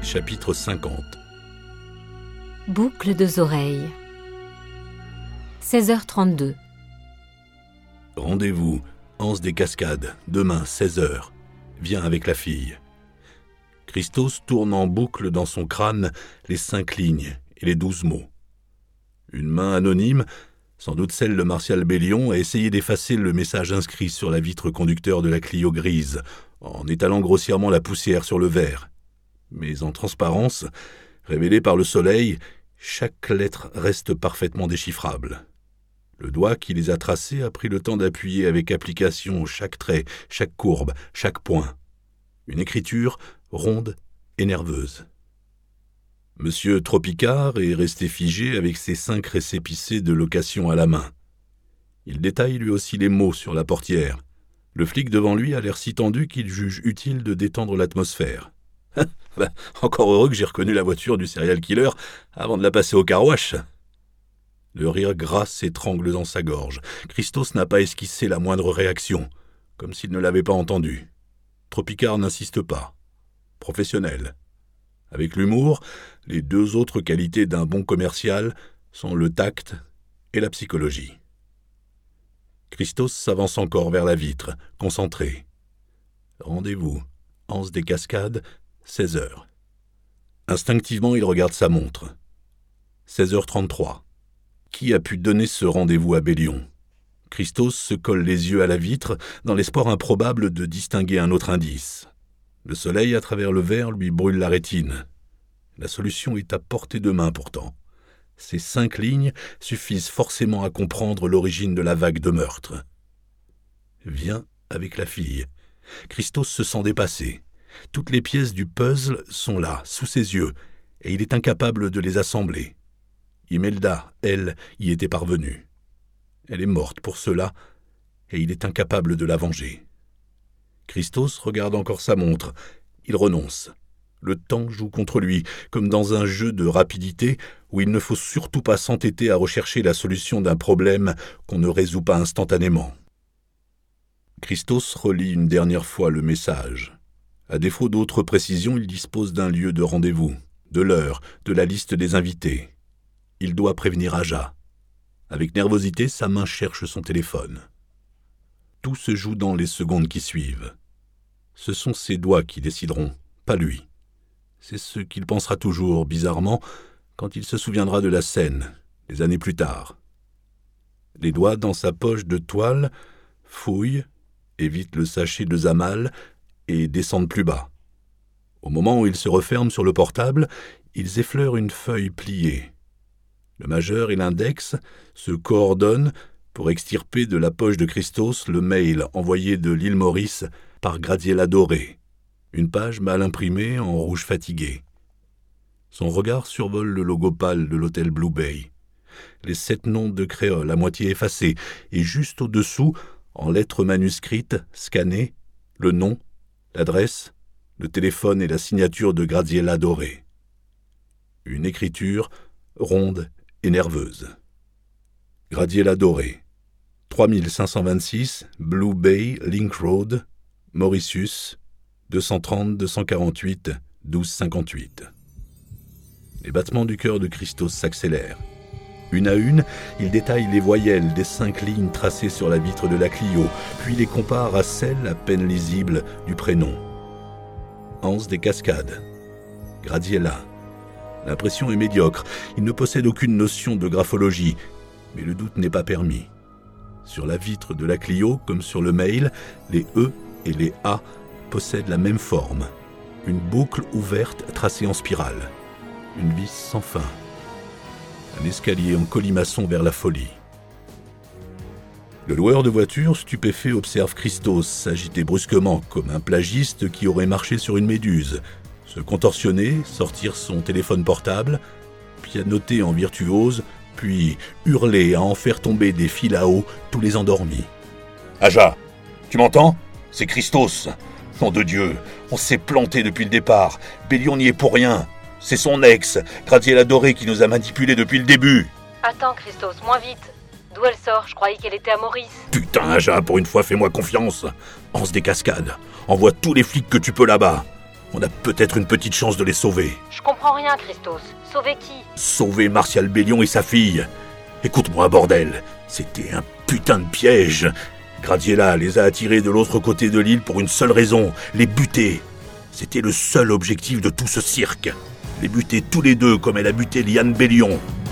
Chapitre 50. Boucle de oreilles. 16h32. Rendez-vous, Anse des Cascades, demain 16h. Viens avec la fille. Christos tourne en boucle dans son crâne les 5 lignes et les 12 mots. Une main anonyme, sans doute celle de Martial Bellion, a essayé d'effacer le message inscrit sur la vitre conducteur de la Clio grise, en étalant grossièrement la poussière sur le verre. Mais en transparence, révélée par le soleil, chaque lettre reste parfaitement déchiffrable. Le doigt qui les a tracées a pris le temps d'appuyer avec application chaque trait, chaque courbe, chaque point. Une écriture ronde et nerveuse. Monsieur Tropicard est resté figé avec ses 5 récépissés de location à la main. Il détaille lui aussi les mots sur la portière. Le flic devant lui a l'air si tendu qu'il juge utile de détendre l'atmosphère. Encore heureux que j'ai reconnu la voiture du serial killer avant de la passer au car-wash. Le rire gras s'étrangle dans sa gorge. Christos n'a pas esquissé la moindre réaction, comme s'il ne l'avait pas entendu. Tropicard n'insiste pas. Professionnel. Avec l'humour, les 2 autres qualités d'un bon commercial sont le tact et la psychologie. Christos s'avance encore vers la vitre, concentré. Rendez-vous, Anse des Cascades, 16h. Instinctivement, il regarde sa montre. 16h33. Qui a pu donner ce rendez-vous à Bellion ? Christos se colle les yeux à la vitre dans l'espoir improbable de distinguer un autre indice. Le soleil, à travers le verre, lui brûle la rétine. La solution est à portée de main pourtant. Ces 5 lignes suffisent forcément à comprendre l'origine de la vague de meurtre. Viens avec la fille. Christos se sent dépassé. Toutes les pièces du puzzle sont là, sous ses yeux, et il est incapable de les assembler. Imelda, elle, y était parvenue. Elle est morte pour cela, et il est incapable de la venger. Christos regarde encore sa montre. Il renonce. Le temps joue contre lui, comme dans un jeu de rapidité où il ne faut surtout pas s'entêter à rechercher la solution d'un problème qu'on ne résout pas instantanément. Christos relit une dernière fois le message. À défaut d'autres précisions, il dispose d'un lieu de rendez-vous, de l'heure, de la liste des invités. Il doit prévenir Aja. Avec nervosité, sa main cherche son téléphone. Tout se joue dans les secondes qui suivent. Ce sont ses doigts qui décideront, pas lui. C'est ce qu'il pensera toujours, bizarrement, quand il se souviendra de la scène, des années plus tard. Les doigts dans sa poche de toile fouillent, évitent le sachet de Zamal et descendent plus bas. Au moment où ils se referment sur le portable, ils effleurent une feuille pliée. Le majeur et l'index se coordonnent pour extirper de la poche de Christos le mail envoyé de l'île Maurice par Graziella Doré, une page mal imprimée en rouge fatigué. Son regard survole le logo pâle de l'hôtel Blue Bay, les 7 noms de créole à moitié effacés, et juste au-dessous, en lettres manuscrites, scannées, le nom, l'adresse, le téléphone et la signature de Graziella Doré. Une écriture ronde et nerveuse. Graziella Doré, 3526 Blue Bay Link Road, Mauritius, 230-248, 1258. Les battements du cœur de Christos s'accélèrent. Une à une, il détaille les voyelles des 5 lignes tracées sur la vitre de la Clio, puis les compare à celles à peine lisibles du prénom. Anse des Cascades. Graziella. L'impression est médiocre. Il ne possède aucune notion de graphologie, mais le doute n'est pas permis. Sur la vitre de la Clio, comme sur le mail, les E et les A possèdent la même forme. Une boucle ouverte tracée en spirale. Une vis sans fin. Un escalier en colimaçon vers la folie. Le loueur de voiture, stupéfait, observe Christos s'agiter brusquement, comme un plagiste qui aurait marché sur une méduse, se contorsionner, sortir son téléphone portable, pianoter en virtuose, puis hurler à en faire tomber des fils à eau tous les endormis. « Aja, tu m'entends ? C'est Christos. Nom de Dieu, on s'est planté depuis le départ. Bellion n'y est pour rien. C'est son ex, Graziella Doré, qui nous a manipulés depuis le début. » Attends, Christos, moins vite. D'où elle sort ? Je croyais qu'elle était à Maurice. Putain, Aja, pour une fois, fais-moi confiance. Anse des Cascades, envoie tous les flics que tu peux là-bas. On a peut-être une petite chance de les sauver. Je comprends rien, Christos. Sauver qui? Sauver Martial Bellion et sa fille. Écoute-moi, bordel. C'était un putain de piège. Gradiela les a attirés de l'autre côté de l'île pour une seule raison, les buter. C'était le seul objectif de tout ce cirque. Les buter tous les deux comme elle a buté Liane Bellion.